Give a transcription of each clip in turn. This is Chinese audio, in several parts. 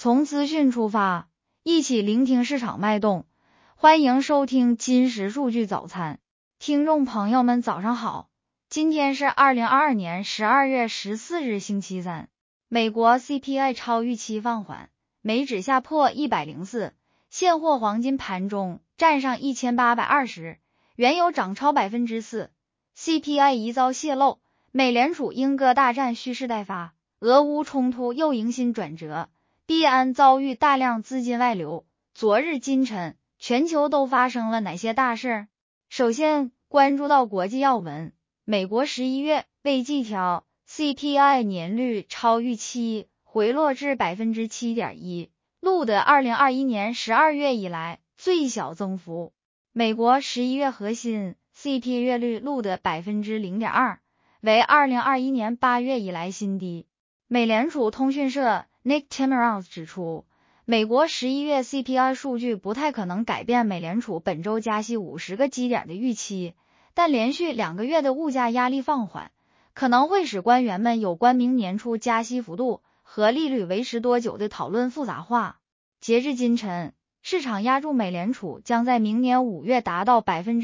从资讯出发，一起聆听市场脉动。欢迎收听金石数据早餐。听众朋友们早上好，今天是2022年12月14日星期三。美国 CPI 超预期放缓，美指下破104，现货黄金盘中站上1820，原油涨超 4%。 CPI 疑遭泄露，美联储英戈大战蓄势待发，俄乌冲突又迎新转折，币安遭遇大量资金外流。昨日今晨，全球都发生了哪些大事？首先关注到国际要闻，美国11月未季调 CPI 年率超预期，回落至 7.1%， 录得2021年12月以来最小增幅。美国11月核心 CPI 月率录得 0.2%， 为2021年8月以来新低。美联储通讯社 Nick Timiraos 指出，美国11月 CPI 数据不太可能改变美联储本周加息50个基点的预期，但连续2个月的物价压力放缓，可能会使官员们有关明年初加息幅度和利率维持多久的讨论复杂化。截至今晨，市场押注美联储将在明年5月达到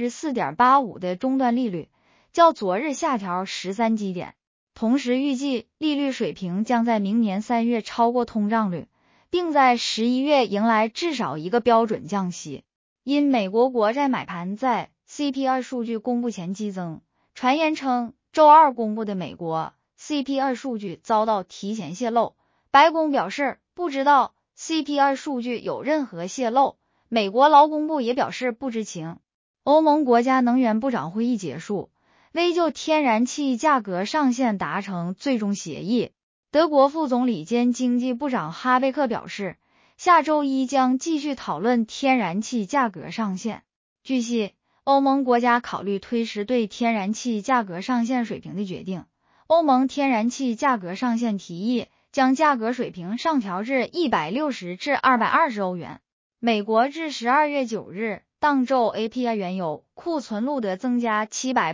4.85% 的终端利率，较昨日下调13基点。同时预计利率水平将在明年3月超过通胀率，并在11月迎来至少一个标准降息。因美国国债买盘在 CPI 数据公布前激增，传言称周二公布的美国 CPI 数据遭到提前泄露。白宫表示不知道 CPI 数据有任何泄露，美国劳工部也表示不知情。欧盟国家能源部长会议结束，未就天然气价格上限达成最终协议。德国副总理兼经济部长哈贝克表示，下周一将继续讨论天然气价格上限。据悉，欧盟国家考虑推迟对天然气价格上限水平的决定。欧盟天然气价格上限提议将价格水平上调至160至220欧元。美国至12月9日当周 API 原油库存录得增加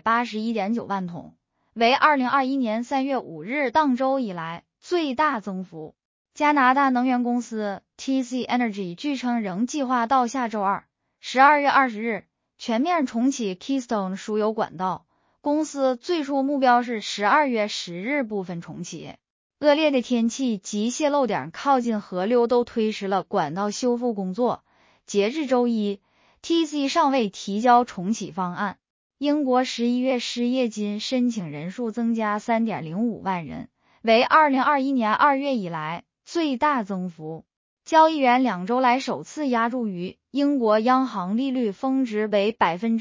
781.9 万桶，为2021年3月5日当周以来最大增幅。加拿大能源公司 TC Energy 据称仍计划到下周二12月20日全面重启 Keystone 输油管道，公司最初目标是12月10日部分重启。恶劣的天气及泄漏点靠近河流都推迟了管道修复工作，截至周一 TC 尚未提交重启方案。英国11月失业金申请人数增加 3.05 万人，为2021年2月以来最大增幅。交易员2周来首次押注于英国央行利率峰值为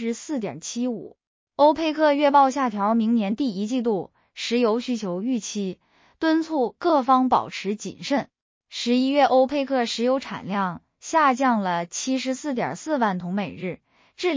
4.75%。 欧佩克月报下调明年第一季度石油需求预期，敦促各方保持谨慎。11月欧佩克石油产量下降了 74.4 万桶每日，至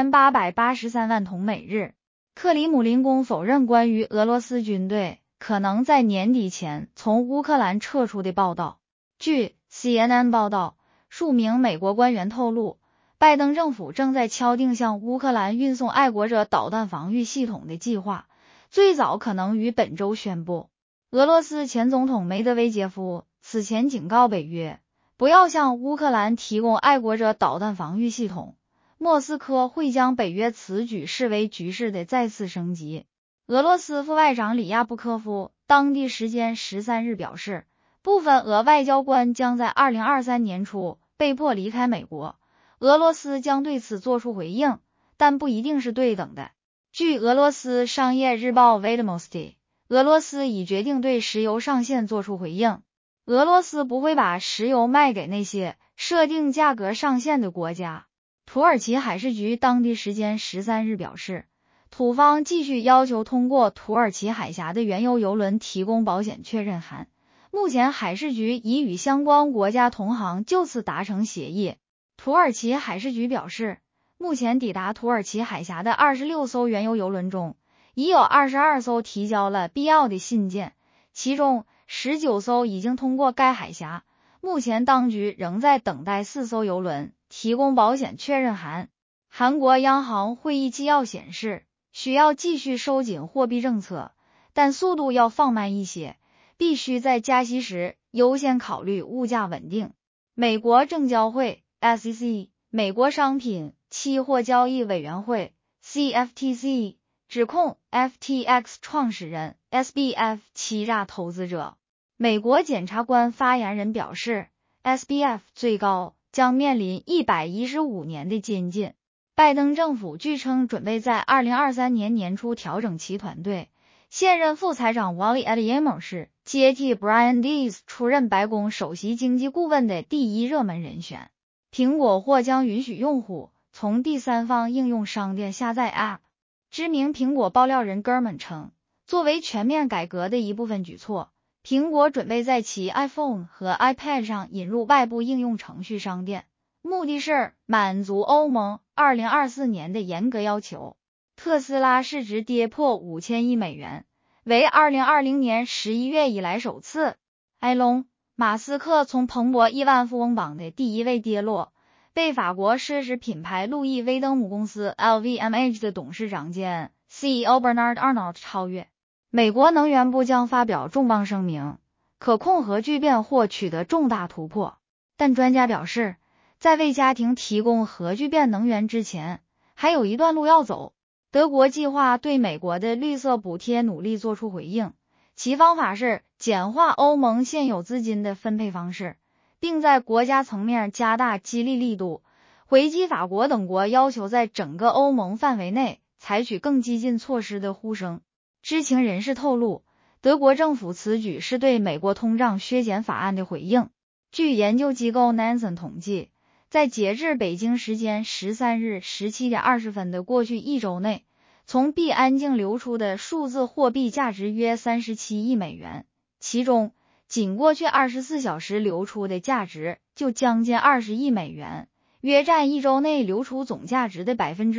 2883万桶每日。克里姆林宫否认关于俄罗斯军队可能在年底前从乌克兰撤出的报道。据 CNN 报道，数名美国官员透露，拜登政府正在敲定向乌克兰运送爱国者导弹防御系统的计划，最早可能于本周宣布。俄罗斯前总统梅德韦杰夫此前警告北约，不要向乌克兰提供爱国者导弹防御系统，莫斯科会将北约此举视为局势的再次升级。俄罗斯副外长里亚布科夫当地时间13日表示，部分俄外交官将在2023年初被迫离开美国，俄罗斯将对此做出回应，但不一定是对等的。据俄罗斯商业日报 Vedomosti， 俄罗斯已决定对石油上限做出回应。俄罗斯不会把石油卖给那些设定价格上限的国家。土耳其海事局当地时间13日表示，土方继续要求通过土耳其海峡的原油油轮提供保险确认函。目前海事局已与相关国家同行就此达成协议。土耳其海事局表示，目前抵达土耳其海峡的26艘原油油轮中，已有22艘提交了必要的信件，其中19艘已经通过该海峡。目前当局仍在等待4艘油轮提供保险确认函。韩国央行会议纪要显示，需要继续收紧货币政策，但速度要放慢一些， 必须在加息时优先考虑物价稳定。美国证交会 SEC、美国商品期货交易委员会 CFTC 指控 FTX 创始人 SBF 欺诈投资者。美国检察官发言人表示 ，SBF 最高将面临115年的监禁。拜登政府据称准备在2023年年初调整其团队，现任副财长 Wally Adeyemo 是接替 Brian Deese 出任白宫首席经济顾问的第一热门人选。苹果或将允许用户从第三方应用商店下载 App。知名苹果爆料人 Gurman 称，作为全面改革的一部分举措，苹果准备在其 iPhone 和 iPad 上引入外部应用程序商店，目的是满足欧盟2024年的严格要求。特斯拉市值跌破5000亿美元，为2020年11月以来首次。埃隆·马斯克从彭博亿万富翁榜的第一位跌落，被法国奢侈品牌路易威登母公司 LVMH 的董事长兼 CEO Bernard Arnault 超越。美国能源部将发表重磅声明，可控核聚变或取得重大突破，但专家表示，在为家庭提供核聚变能源之前，还有一段路要走。德国计划对美国的绿色补贴努力做出回应，其方法是简化欧盟现有资金的分配方式，并在国家层面加大激励力度，回击法国等国要求在整个欧盟范围内采取更激进措施的呼声。知情人士透露，德国政府此举是对美国通胀削减法案的回应。据研究机构 Nansen 统计，在截至北京时间13日17点20分的过去一周内，从币安境流出的数字货币价值约37亿美元，其中仅过去24小时流出的价值就将近20亿美元，约占一周内流出总价值的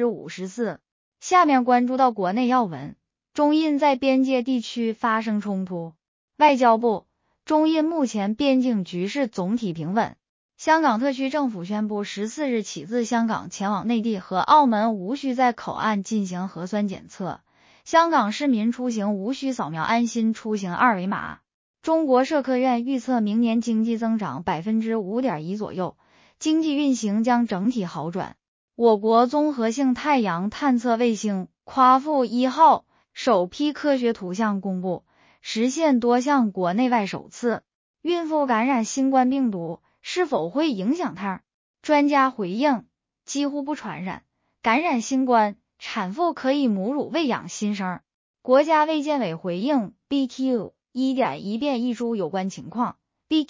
54%。下面关注到国内要闻，中印在边界地区发生冲突。外交部，中印目前边境局势总体平稳。香港特区政府宣布14日起自香港前往内地和澳门无需在口岸进行核酸检测，香港市民出行无需扫描安心出行二维码。中国社科院预测明年经济增长 5.1% 左右，经济运行将整体好转。我国综合性太阳探测卫星夸父1号首批科学图像公布，实现多项国内外首次。孕妇感染新冠病毒是否会影响胎？专家回应，几乎不传染，感染新冠，产妇可以母乳喂养新生。国家卫健委回应 BQ.1.1 变异株有关情况，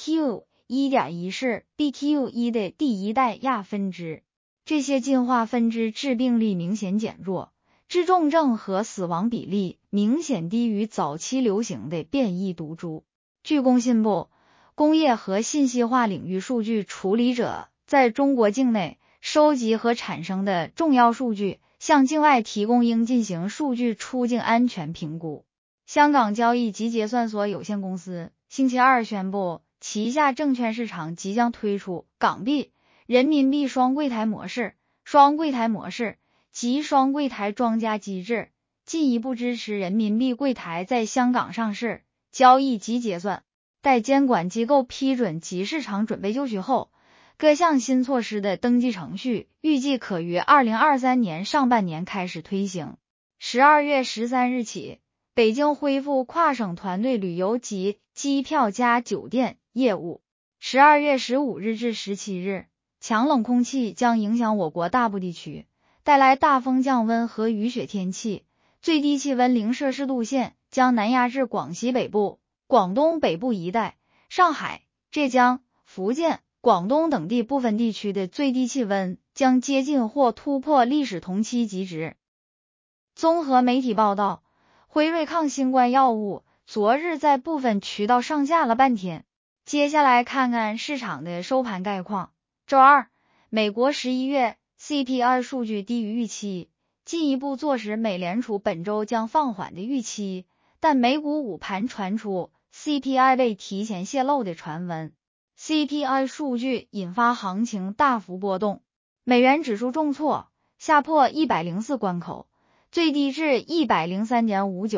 BQ.1.1 是 BQ.1 的第一代亚分支，这些进化分支致病力明显减弱，致重症和死亡比例明显低于早期流行的变异毒株。据工信部，工业和信息化领域数据处理者在中国境内收集和产生的重要数据，向境外提供应进行数据出境安全评估。香港交易及结算所有限公司星期二宣布，旗下证券市场即将推出港币、人民币双柜台模式、双柜台模式及双柜台庄家机制，进一步支持人民币柜台在香港上市、交易及结算。待监管机构批准及市场准备就绪后，各项新措施的登记程序预计可于2023年上半年开始推行。12月13日起，北京恢复跨省团队旅游及机票加酒店业务。12月15日至17日，强冷空气将影响我国大部地区，带来大风降温和雨雪天气，最低气温0摄氏度线将南压至广西北部、广东北部一带，上海、浙江、福建、广东等地部分地区的最低气温将接近或突破历史同期极值。综合媒体报道，辉瑞抗新冠药物昨日在部分渠道上架了半天。接下来看看市场的收盘概况。周二，美国11月 CPI 数据低于预期，进一步坐实美联储本周将放缓的预期，但美股午盘传出CPI 被提前泄露的传闻， CPI 数据引发行情大幅波动，美元指数重挫，下破104关口，最低至 103.59，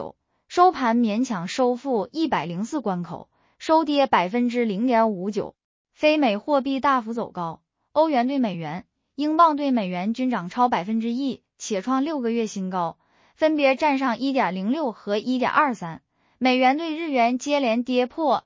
收盘勉强收复104关口，收跌 0.59%。非美货币大幅走高，欧元对美元、英镑对美元均涨超 1%， 且创6个月新高，分别站上 1.06 和 1.23。美元对日元接连跌破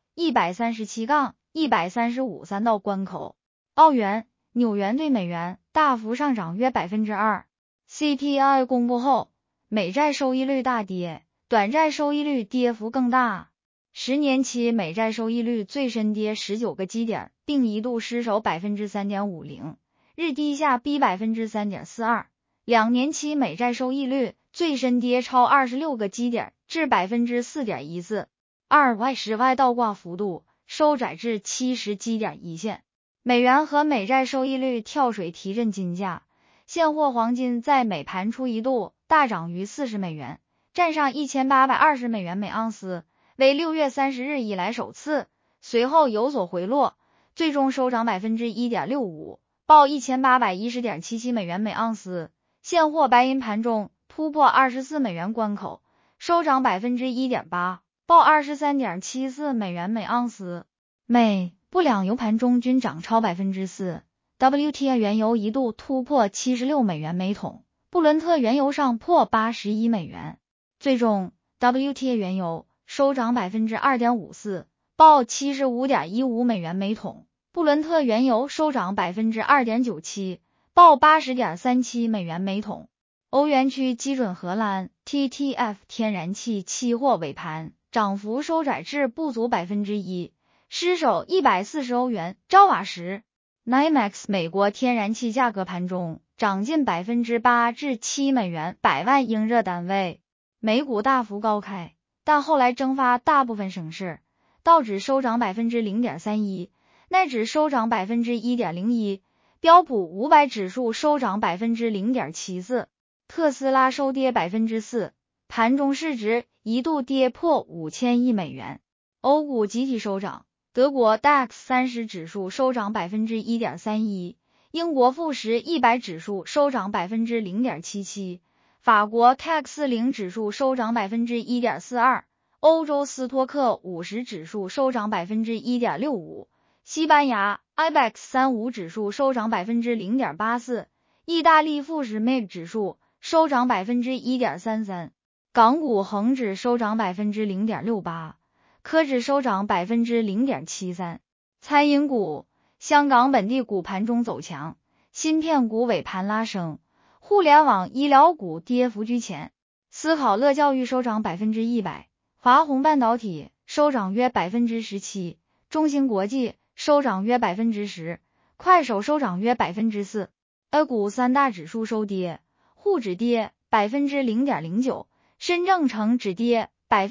137-135 3道关口。澳元、纽元对美元大幅上涨约 2%。CPI 公布后，美债收益率大跌，短债收益率跌幅更大。10年期美债收益率最深跌19个基点，并一度失守 3.50%， 日低下逼 3.42%。2年期美债收益率最深跌超26个基点，至 4.14%。2Y10Y 倒挂幅度收窄至70基点一线。美元和美债收益率跳水提振金价，现货黄金在美盘初一度大涨逾40美元，站上1820美元每盎司，为6月30日以来首次，随后有所回落，最终收涨 1.65%， 报 1810.77 美元每盎司。现货白银盘中突破24美元关口，收涨 1.8%， 报 23.74 美元每盎司。美、布两油盘中均涨超 4%。 WTI 原油一度突破76美元每桶，布伦特原油上破81美元，最终 WTI 原油收涨 2.54%， 报 75.15 美元每桶，布伦特原油收涨 2.97%， 报 80.37 美元每桶。欧元区基准荷兰 TTF 天然气期货尾盘涨幅收窄至不足 1%， 失守140欧元兆瓦时。NYMEX 美国天然气价格盘中涨近 8% 至7美元百万英热单位。美股大幅高开，但后来蒸发大部分升势，道指收涨 0.31%， 奈指收涨 1.01%， 标普500指数收涨 0.74%， 特斯拉收跌 4%， 盘中市值一度跌破5000亿美元。欧股集体收涨，德国 DAX 30指数收涨 1.31%， 英国富时100指数收涨 0.77%， 法国 CAC 40指数收涨 1.42%， 欧洲斯托克50指数收涨 1.65%， 西班牙 IBEX 35指数收涨 0.84%， 意大利富时 MIB 指数收涨 1.33%， 港股恒指收涨 0.68%， 科指收涨 0.73%。 餐饮股，香港本地股盘中走强，芯片股尾盘拉升，互联网医疗股跌幅居前。思考乐教育收涨 100%， 华虹半导体收涨约 17%， 中芯国际收涨约 10%， 快手收涨约 4%。 A 股三大指数收跌，沪指跌 0.09%， 深证成指跌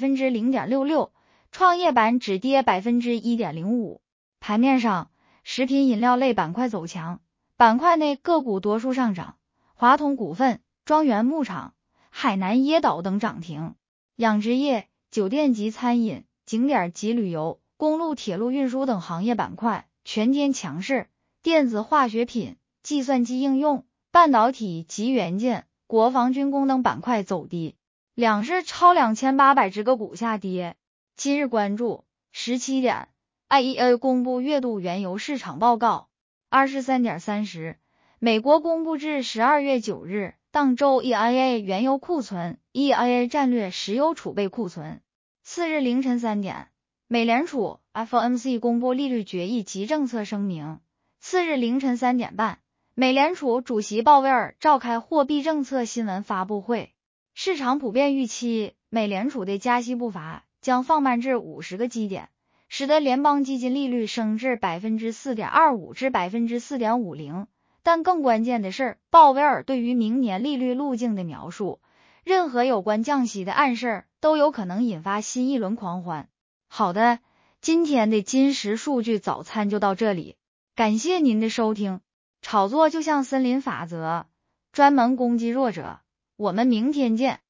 0.66%， 创业板指跌 1.05%。 盘面上，食品饮料类板块走强，板块内个股多数上涨，华统股份、庄园牧场、海南椰岛等涨停。养殖业、酒店及餐饮、景点及旅游、公路铁路运输等行业板块全天强势，电子化学品、计算机应用、半导体及元件、国防军工等板块走低。两市超2800只个股下跌。今日关注17点 IEA 公布月度原油市场报告。23点30美国公布至12月9日当周 EIA 原油库存、EIA 战略石油储备库存。次日凌晨3点，美联储 FOMC 公布利率决议及政策声明。次日凌晨3点半，美联储主席鲍威尔召开货币政策新闻发布会，市场普遍预期美联储的加息步伐将放慢至50个基点，使得联邦基金利率升至 4.25% 至 4.50%。 但更关键的是，鲍威尔对于明年利率路径的描述，任何有关降息的暗示都有可能引发新一轮狂欢。好的，今天的金石数据早餐就到这里，感谢您的收听。炒作就像森林法则，专门攻击弱者。我们明天见。